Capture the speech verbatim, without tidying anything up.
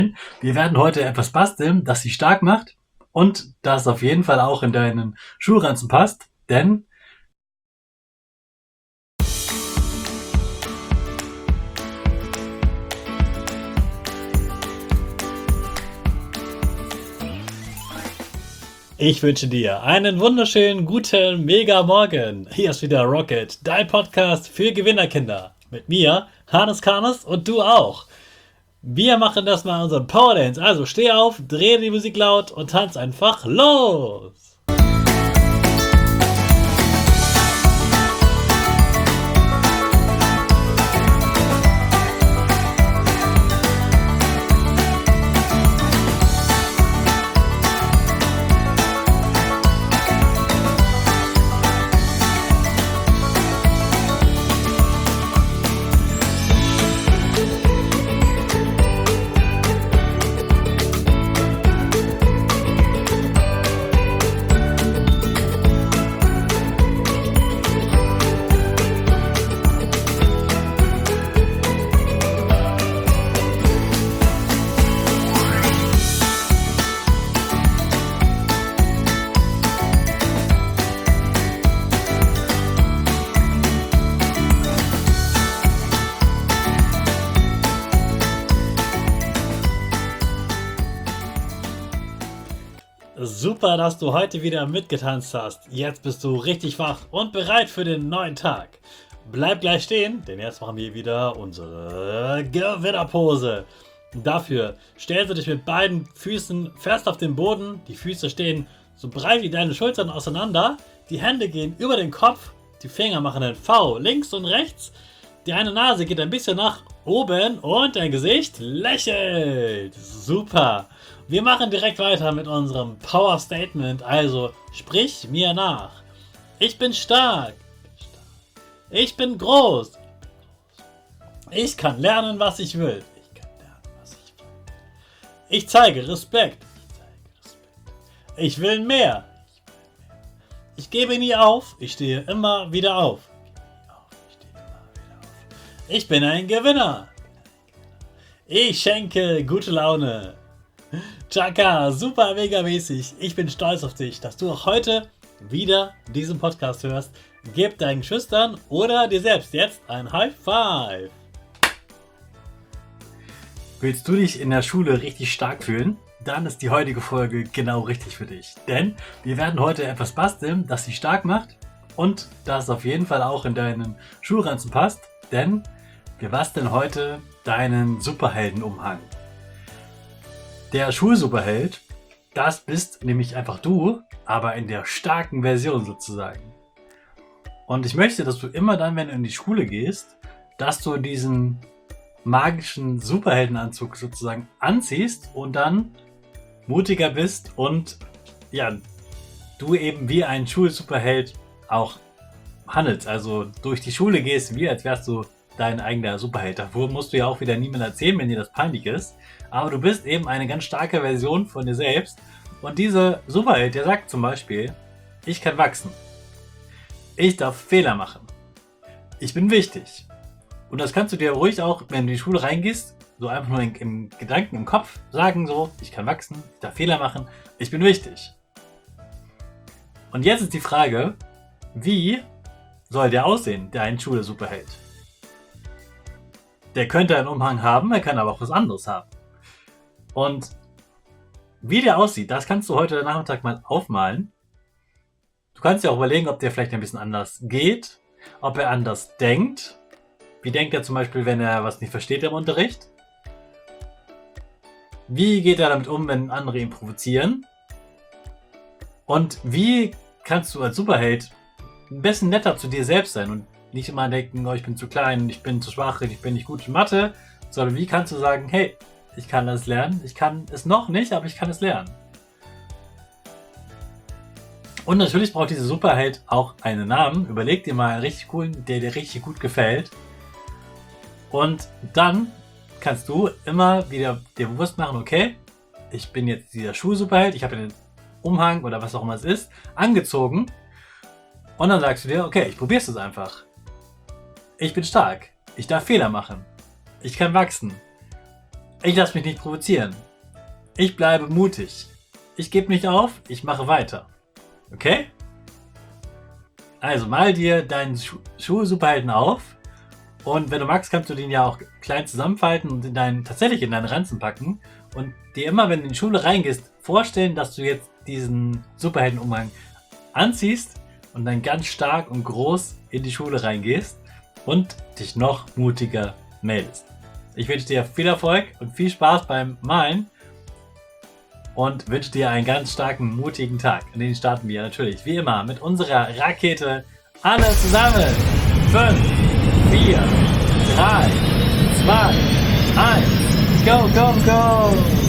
Wir werden heute etwas basteln, das dich stark macht und das auf jeden Fall auch in deinen Schulranzen passt, denn ich wünsche dir einen wunderschönen, guten, mega Morgen. Hier ist wieder Rocket, dein Podcast für Gewinnerkinder. Mit mir, Hannes Karnes und du auch. Wir machen das mal unseren Power Dance. Also steh auf, dreh die Musik laut und tanz einfach los. Super, dass du heute wieder mitgetanzt hast. Jetzt bist du richtig wach und bereit für den neuen Tag. Bleib gleich stehen, denn jetzt machen wir wieder unsere Gewinnerpose. Dafür stellst du dich mit beiden Füßen fest auf den Boden. Die Füße stehen so breit wie deine Schultern auseinander. Die Hände gehen über den Kopf. Die Finger machen ein V links und rechts. Die eine Nase geht ein bisschen nach oben und dein Gesicht lächelt. Super. Wir machen direkt weiter mit unserem Power Statement. Also sprich mir nach. Ich bin stark. Ich bin groß. Ich kann lernen, was ich will. Ich kann lernen, was ich will. Ich zeige Respekt. Ich will mehr. Ich gebe nie auf. Ich stehe immer wieder auf. Ich bin ein Gewinner. Ich schenke gute Laune. Chaka, super mega mäßig. Ich bin stolz auf dich, dass du auch heute wieder diesen Podcast hörst. Gib deinen Geschwistern oder dir selbst jetzt ein High Five. Willst du dich in der Schule richtig stark fühlen? Dann ist die heutige Folge genau richtig für dich. Denn wir werden heute etwas basteln, das dich stark macht und das auf jeden Fall auch in deinen Schulranzen passt. Denn wir basteln heute deinen Superheldenumhang. Der Schulsuperheld, das bist nämlich einfach du, aber in der starken Version sozusagen. Und ich möchte, dass du immer dann, wenn du in die Schule gehst, dass du diesen magischen Superheldenanzug sozusagen anziehst und dann mutiger bist und ja, du eben wie ein Schulsuperheld auch handelst. Also durch die Schule gehst, wie als wärst du dein eigener Superheld. Davor musst du ja auch wieder niemandem erzählen, wenn dir das peinlich ist. Aber du bist eben eine ganz starke Version von dir selbst. Und dieser Superheld, der sagt zum Beispiel, ich kann wachsen. Ich darf Fehler machen. Ich bin wichtig. Und das kannst du dir ruhig auch, wenn du in die Schule reingehst, so einfach nur im, im Gedanken, im Kopf sagen so, ich kann wachsen, ich darf Fehler machen, ich bin wichtig. Und jetzt ist die Frage, wie soll der aussehen, der ein Schule-Superheld? Der könnte einen Umhang haben, er kann aber auch was anderes haben. Und wie der aussieht, das kannst du heute Nachmittag mal aufmalen. Du kannst dir auch überlegen, ob der vielleicht ein bisschen anders geht, ob er anders denkt. Wie denkt er zum Beispiel, wenn er was nicht versteht im Unterricht? Wie geht er damit um, wenn andere ihn provozieren? Und wie kannst du als Superheld ein bisschen netter zu dir selbst sein und nicht immer denken, oh, ich bin zu klein, ich bin zu schwach, ich bin nicht gut in Mathe, sondern wie kannst du sagen, hey, ich kann das lernen, ich kann es noch nicht, aber ich kann es lernen. Und natürlich braucht dieser Superheld auch einen Namen. Überleg dir mal einen richtig coolen, der dir richtig gut gefällt. Und dann kannst du immer wieder dir bewusst machen, okay, ich bin jetzt dieser Schulsuperheld, ich habe den Umhang oder was auch immer es ist, angezogen. Und dann sagst du dir, okay, ich probiere es einfach. Ich bin stark. Ich darf Fehler machen. Ich kann wachsen. Ich lasse mich nicht provozieren. Ich bleibe mutig. Ich gebe nicht auf, ich mache weiter. Okay? Also mal dir deinen Schu Schuh-Superhelden auf. Und wenn du magst, kannst du den ja auch klein zusammenfalten und in deinen, tatsächlich in deinen Ranzen packen. Und dir immer, wenn du in die Schule reingehst, vorstellen, dass du jetzt diesen Superheldenumhang anziehst und dann ganz stark und groß in die Schule reingehst und dich noch mutiger meldest. Ich wünsche dir viel Erfolg und viel Spaß beim Malen und wünsche dir einen ganz starken, mutigen Tag. Und den starten wir natürlich wie immer mit unserer Rakete. Alle zusammen. fünf, vier, drei, zwei, eins. Go, go, go!